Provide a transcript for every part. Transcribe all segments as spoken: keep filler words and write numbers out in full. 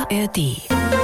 A R D.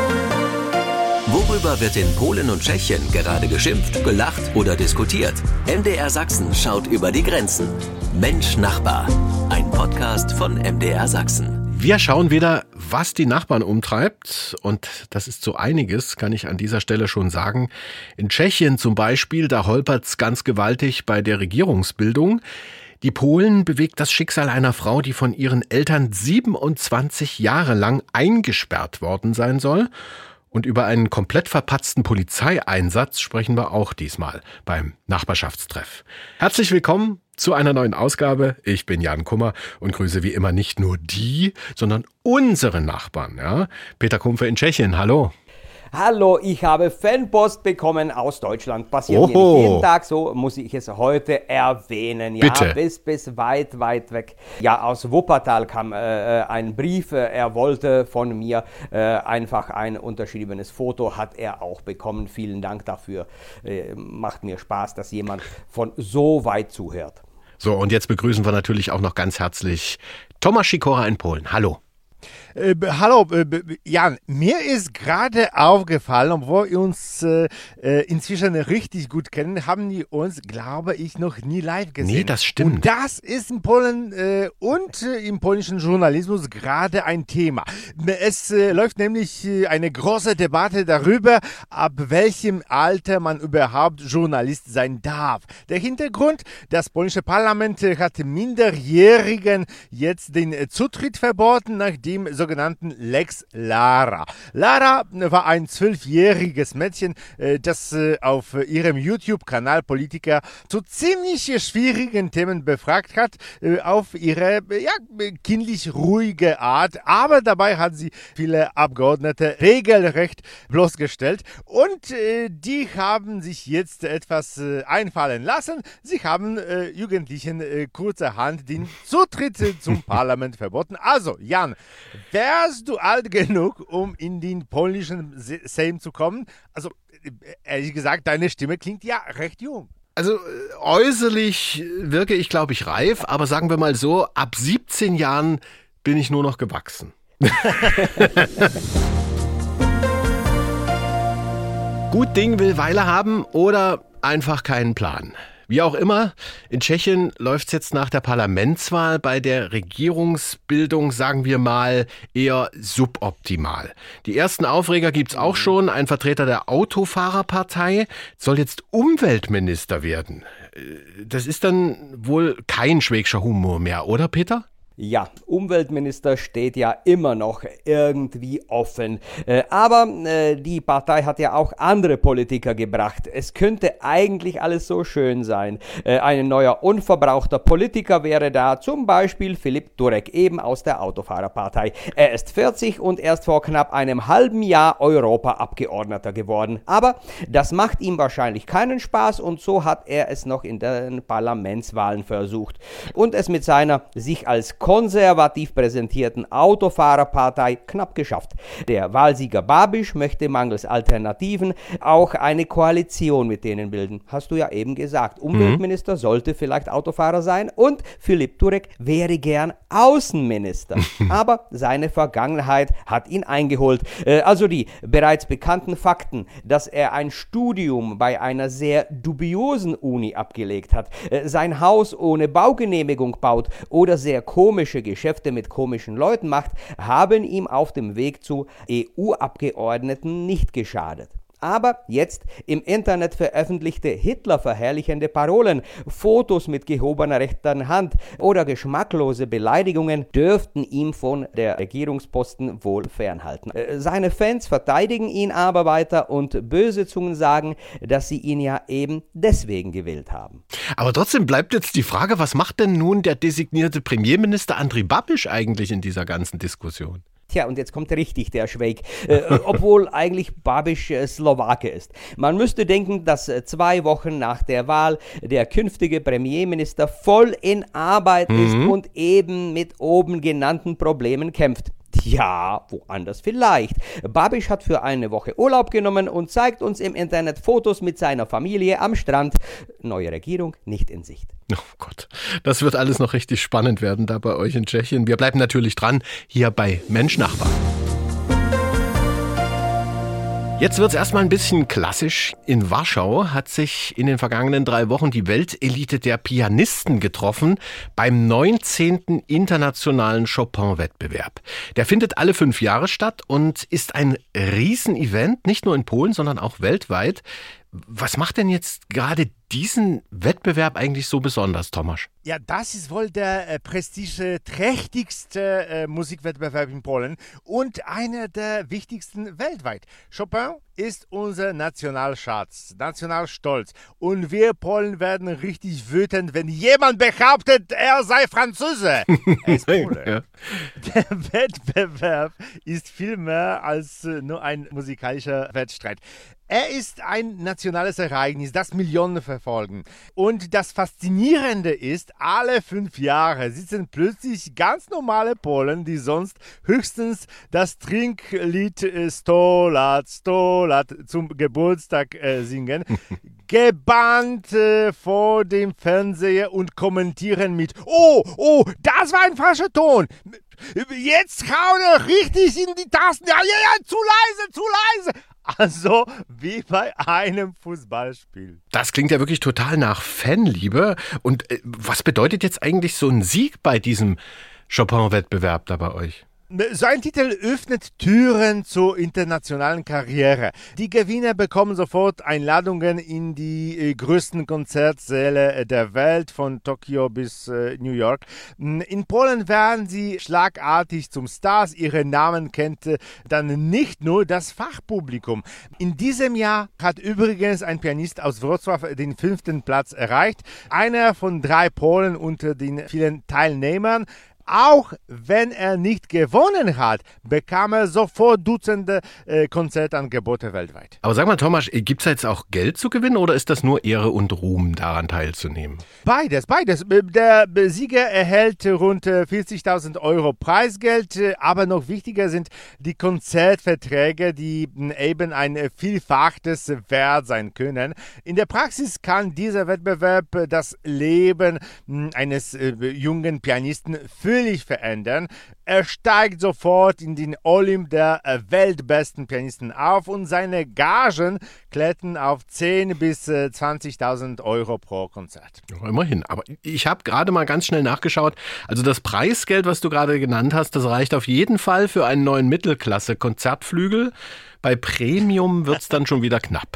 Worüber wird in Polen und Tschechien gerade geschimpft, gelacht oder diskutiert? M D R Sachsen schaut über die Grenzen. Mensch Nachbar, ein Podcast von M D R Sachsen. Wir schauen wieder, was die Nachbarn umtreibt. Und das ist so einiges, kann ich an dieser Stelle schon sagen. In Tschechien zum Beispiel, da holpert's ganz gewaltig bei der Regierungsbildung. Die Polen bewegt das Schicksal einer Frau, die von ihren Eltern siebenundzwanzig Jahre lang eingesperrt worden sein soll. Und über einen komplett verpatzten Polizeieinsatz sprechen wir auch diesmal beim Nachbarschaftstreff. Herzlich willkommen zu einer neuen Ausgabe. Ich bin Jan Kummer und grüße wie immer nicht nur die, sondern unsere Nachbarn. Ja? Peter Kumpfe in Tschechien, hallo. Hallo, ich habe Fanpost bekommen aus Deutschland. Passiert Oho. mir nicht jeden Tag, so muss ich es heute erwähnen. Ja, Bitte. bis, bis weit, weit weg. Ja, aus Wuppertal kam äh, ein Brief. Er wollte von mir äh, einfach ein unterschriebenes Foto, hat er auch bekommen. Vielen Dank dafür. Äh, macht mir Spaß, dass jemand von so weit zuhört. So, und jetzt begrüßen wir natürlich auch noch ganz herzlich Tomasz Sikora in Polen. Hallo. Äh, hallo, äh, Jan, mir ist gerade aufgefallen, obwohl wir uns äh, inzwischen richtig gut kennen, haben die uns, glaube ich, noch nie live gesehen. Nee, das stimmt. Und das ist in Polen äh, und äh, im polnischen Journalismus gerade ein Thema. Es äh, läuft nämlich äh, eine große Debatte darüber, ab welchem Alter man überhaupt Journalist sein darf. Der Hintergrund, das polnische Parlament äh, hat Minderjährigen jetzt den äh, Zutritt verboten, nach dem sogenannten Lex Lara. Lara war ein zwölfjähriges Mädchen, das auf ihrem YouTube-Kanal Politiker zu ziemlich schwierigen Themen befragt hat, auf ihre ja, kindlich ruhige Art, aber dabei hat sie viele Abgeordnete regelrecht bloßgestellt und äh, die haben sich jetzt etwas äh, einfallen lassen. Sie haben äh, Jugendlichen äh, kurzerhand den Zutritt äh, zum Parlament verboten. Also, Jan, wärst du alt genug, um in den polnischen Sejm zu kommen? Also, ehrlich gesagt, deine Stimme klingt ja recht jung. Also äußerlich wirke ich, glaube ich, reif, aber sagen wir mal so, ab siebzehn Jahren bin ich nur noch gewachsen. Gut Ding will Weile haben oder einfach keinen Plan. Wie auch immer, in Tschechien läuft es jetzt nach der Parlamentswahl bei der Regierungsbildung, sagen wir mal, eher suboptimal. Die ersten Aufreger gibt's auch schon. Ein Vertreter der Autofahrerpartei soll jetzt Umweltminister werden. Das ist dann wohl kein schwäbischer Humor mehr, oder Peter? Ja, Umweltminister steht ja immer noch irgendwie offen. Äh, aber äh, die Partei hat ja auch andere Politiker gebracht. Es könnte eigentlich alles so schön sein. Äh, ein neuer, unverbrauchter Politiker wäre da, zum Beispiel Filip Turek, eben aus der Autofahrerpartei. Er ist vierzig und erst vor knapp einem halben Jahr Europaabgeordneter geworden. Aber das macht ihm wahrscheinlich keinen Spaß und so hat er es noch in den Parlamentswahlen versucht. Und es mit seiner sich als konservativ präsentierten Autofahrerpartei knapp geschafft. Der Wahlsieger Babiš möchte mangels Alternativen auch eine Koalition mit denen bilden. Hast du ja eben gesagt. Umweltminister mhm. sollte vielleicht Autofahrer sein und Filip Turek wäre gern Außenminister. Aber seine Vergangenheit hat ihn eingeholt. Äh, also die bereits bekannten Fakten, dass er ein Studium bei einer sehr dubiosen Uni abgelegt hat, äh, sein Haus ohne Baugenehmigung baut oder sehr komische Geschäfte mit komischen Leuten macht, haben ihm auf dem Weg zu E U-Abgeordneten nicht geschadet. Aber jetzt im Internet veröffentlichte Hitler-verherrlichende Parolen, Fotos mit gehobener rechter Hand oder geschmacklose Beleidigungen dürften ihm von der Regierungsposten wohl fernhalten. Seine Fans verteidigen ihn aber weiter und böse Zungen sagen, dass sie ihn ja eben deswegen gewählt haben. Aber trotzdem bleibt jetzt die Frage, was macht denn nun der designierte Premierminister Andrej Babiš eigentlich in dieser ganzen Diskussion? Tja, und jetzt kommt richtig der Schweig, äh, obwohl eigentlich Babiš äh, Slowake ist. Man müsste denken, dass äh, zwei Wochen nach der Wahl der künftige Premierminister voll in Arbeit mhm. ist und eben mit oben genannten Problemen kämpft. Ja, woanders vielleicht. Babiš hat für eine Woche Urlaub genommen und zeigt uns im Internet Fotos mit seiner Familie am Strand. Neue Regierung nicht in Sicht. Oh Gott, das wird alles noch richtig spannend werden da bei euch in Tschechien. Wir bleiben natürlich dran, hier bei Mensch Nachbar. Jetzt wird es erstmal ein bisschen klassisch. In Warschau hat sich in den vergangenen drei Wochen die Weltelite der Pianisten getroffen beim neunzehnten internationalen Chopin-Wettbewerb. Der findet alle fünf Jahre statt und ist ein Riesenevent, nicht nur in Polen, sondern auch weltweit. Was macht denn jetzt gerade diesen Wettbewerb eigentlich so besonders, Tomasz? Ja, das ist wohl der äh, prestigeträchtigste äh, Musikwettbewerb in Polen und einer der wichtigsten weltweit. Chopin ist unser Nationalschatz, Nationalstolz. Und wir Polen werden richtig wütend, wenn jemand behauptet, er sei Franzose. Er ist Pole. Ja. Der Wettbewerb ist viel mehr als äh, nur ein musikalischer Wettstreit. Er ist ein nationales Ereignis, das Millionen verfolgen. Und das Faszinierende ist, alle fünf Jahre sitzen plötzlich ganz normale Polen, die sonst höchstens das Trinklied Sto lat, Sto lat zum Geburtstag äh, singen, gebannt äh, vor dem Fernseher und kommentieren mit: Oh, oh, das war ein falscher Ton. Jetzt hauen er richtig in die Tasten. Ja, ja, ja, zu leise, zu leise. Also wie bei einem Fußballspiel. Das klingt ja wirklich total nach Fanliebe. Und äh, was bedeutet jetzt eigentlich so ein Sieg bei diesem Chopin-Wettbewerb da bei euch? So ein Titel öffnet Türen zur internationalen Karriere. Die Gewinner bekommen sofort Einladungen in die äh, größten Konzertsäle der Welt, von Tokio bis äh, New York. In Polen werden sie schlagartig zum Stars. Ihre Namen kennt äh, dann nicht nur das Fachpublikum. In diesem Jahr hat übrigens ein Pianist aus Wrocław den fünften Platz erreicht. Einer von drei Polen unter den vielen Teilnehmern. Auch wenn er nicht gewonnen hat, bekam er sofort Dutzende äh, Konzertangebote weltweit. Aber sag mal, Tomasz, gibt es jetzt auch Geld zu gewinnen oder ist das nur Ehre und Ruhm, daran teilzunehmen? Beides, beides. Der Sieger erhält rund vierzigtausend Euro Preisgeld, aber noch wichtiger sind die Konzertverträge, die eben ein Vielfaches wert sein können. In der Praxis kann dieser Wettbewerb das Leben eines jungen Pianisten für völlig verändern. Er steigt sofort in den Olymp der weltbesten Pianisten auf und seine Gagen klettern auf zehntausend bis zwanzigtausend Euro pro Konzert. Ja, immerhin, aber ich habe gerade mal ganz schnell nachgeschaut. Also das Preisgeld, was du gerade genannt hast, das reicht auf jeden Fall für einen neuen Mittelklasse-Konzertflügel. Bei Premium wird es dann schon wieder knapp.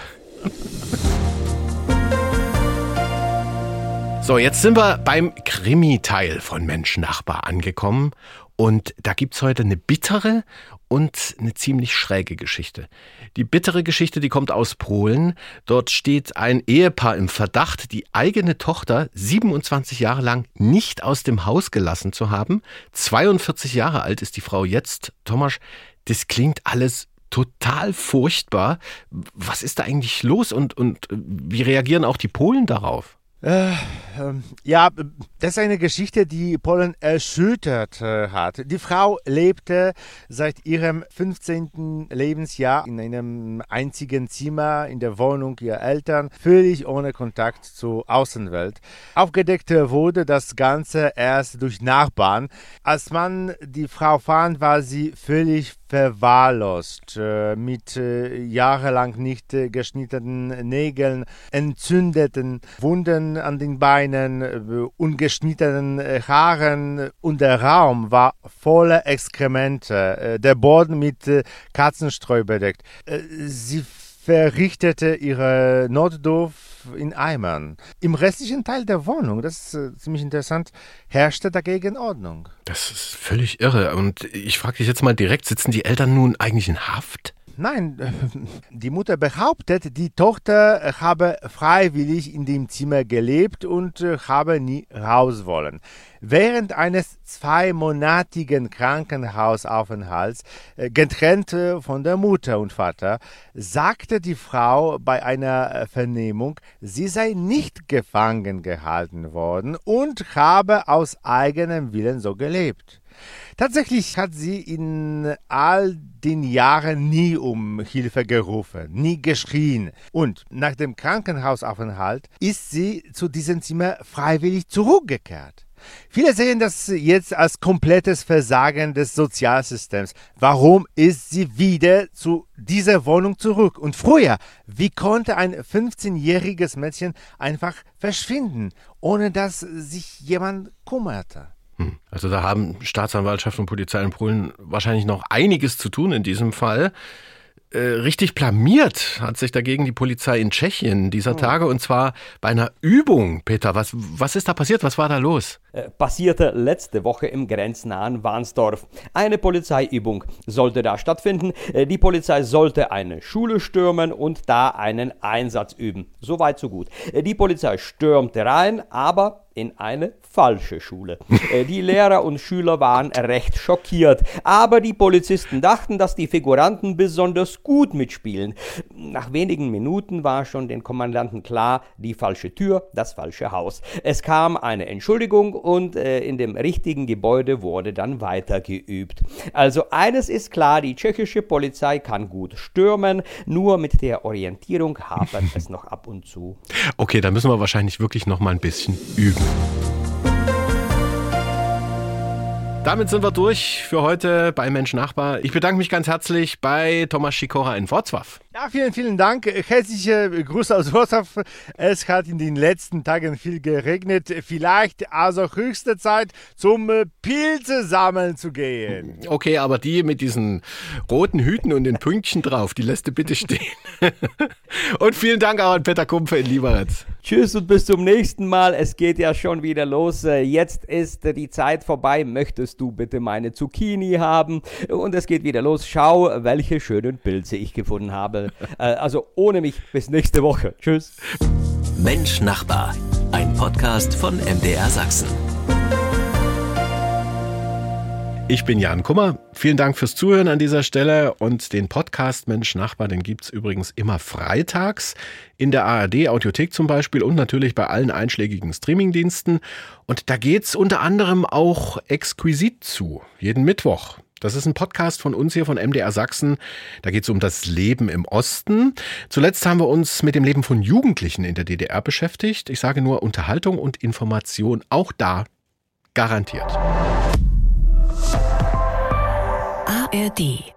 So, jetzt sind wir beim Krimi-Teil von Mensch Nachbar angekommen und da gibt's heute eine bittere und eine ziemlich schräge Geschichte. Die bittere Geschichte, die kommt aus Polen. Dort steht ein Ehepaar im Verdacht, die eigene Tochter siebenundzwanzig Jahre lang nicht aus dem Haus gelassen zu haben. zweiundvierzig Jahre alt ist die Frau jetzt. Tomasz, das klingt alles total furchtbar. Was ist da eigentlich los und, und wie reagieren auch die Polen darauf? Äh, ähm, ja, das ist eine Geschichte, die Polen erschüttert äh, hat. Die Frau lebte seit ihrem fünfzehnten Lebensjahr in einem einzigen Zimmer in der Wohnung ihrer Eltern, völlig ohne Kontakt zur Außenwelt. Aufgedeckt wurde das Ganze erst durch Nachbarn. Als man die Frau fand, war sie völlig verwahrlost, äh, mit äh, jahrelang nicht äh, geschnittenen Nägeln, entzündeten Wunden an den Beinen, äh, ungeschnittenen äh, Haaren und der Raum war voller Exkremente, äh, der Boden mit äh, Katzenstreu bedeckt. Äh, sie verrichtete ihre Notdurft in Eimern. Im restlichen Teil der Wohnung, das ist äh, ziemlich interessant, herrschte dagegen Ordnung. Das ist völlig irre. Und ich frage dich jetzt mal direkt, sitzen die Eltern nun eigentlich in Haft? Nein, die Mutter behauptet, die Tochter habe freiwillig in dem Zimmer gelebt und habe nie raus wollen. Während eines zweimonatigen Krankenhausaufenthalts, getrennt von der Mutter und Vater, sagte die Frau bei einer Vernehmung, sie sei nicht gefangen gehalten worden und habe aus eigenem Willen so gelebt. Tatsächlich hat sie in all den Jahren nie um Hilfe gerufen, nie geschrien. Und nach dem Krankenhausaufenthalt ist sie zu diesem Zimmer freiwillig zurückgekehrt. Viele sehen das jetzt als komplettes Versagen des Sozialsystems. Warum ist sie wieder zu dieser Wohnung zurück? Und früher, wie konnte ein fünfzehnjähriges Mädchen einfach verschwinden, ohne dass sich jemand kümmerte? Also da haben Staatsanwaltschaft und Polizei in Polen wahrscheinlich noch einiges zu tun in diesem Fall. Äh, richtig blamiert hat sich dagegen die Polizei in Tschechien dieser oh. Tage, und zwar bei einer Übung. Peter, was, was ist da passiert? Was war da los? Äh, passierte letzte Woche im grenznahen Warnsdorf. Eine Polizeiübung sollte da stattfinden. Äh, die Polizei sollte eine Schule stürmen und da einen Einsatz üben. So weit, so gut. Äh, die Polizei stürmte rein, aber in eine falsche Schule. Die Lehrer und Schüler waren recht schockiert, aber die Polizisten dachten, dass die Figuranten besonders gut mitspielen. Nach wenigen Minuten war schon den Kommandanten klar, die falsche Tür, das falsche Haus. Es kam eine Entschuldigung und äh, in dem richtigen Gebäude wurde dann weiter geübt. Also eines ist klar, die tschechische Polizei kann gut stürmen, nur mit der Orientierung hapert es noch ab und zu. Okay, da müssen wir wahrscheinlich wirklich noch mal ein bisschen üben. Damit sind wir durch für heute bei Mensch Nachbar. Ich bedanke mich ganz herzlich bei Thomas Sikora in Wrocław. Ja, vielen, vielen Dank. Herzliche Grüße aus Wrocław. Es hat in den letzten Tagen viel geregnet. Vielleicht also höchste Zeit, zum Pilze sammeln zu gehen. Okay, aber die mit diesen roten Hüten und den Pünktchen drauf, die lässt du bitte stehen. Und vielen Dank auch an Peter Kumpfe in Liberec. Tschüss und bis zum nächsten Mal. Es geht ja schon wieder los. Jetzt ist die Zeit vorbei. Möchtest du bitte meine Zucchini haben? Und es geht wieder los. Schau, welche schönen Pilze ich gefunden habe. Also ohne mich bis nächste Woche. Tschüss. Mensch Nachbar, ein Podcast von M D R Sachsen. Ich bin Jan Kummer. Vielen Dank fürs Zuhören an dieser Stelle. Und den Podcast Mensch Nachbar, den gibt's übrigens immer freitags in der A R D-Audiothek zum Beispiel und natürlich bei allen einschlägigen Streamingdiensten. Und da geht's unter anderem auch exquisit zu, jeden Mittwoch. Das ist ein Podcast von uns hier von M D R Sachsen. Da geht es um das Leben im Osten. Zuletzt haben wir uns mit dem Leben von Jugendlichen in der D D R beschäftigt. Ich sage nur Unterhaltung und Information, auch da garantiert. A R D